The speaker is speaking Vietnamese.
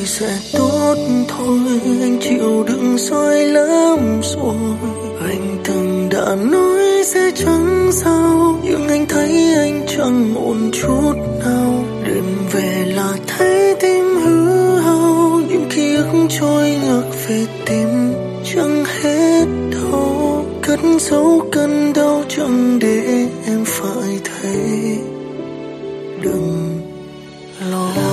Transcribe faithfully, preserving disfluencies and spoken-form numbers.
sẽ tốt thôi. Anh chịu đựng sai lắm rồi. Anh từng đã nói sẽ chẳng sao, nhưng anh thấy anh chẳng ổn chút nào. Đêm về là thấy tim hư hao, những ký ức trôi ngược về tim chẳng hết đâu. Cất giấu cơn đau chẳng để em phải thấy. Đừng lo.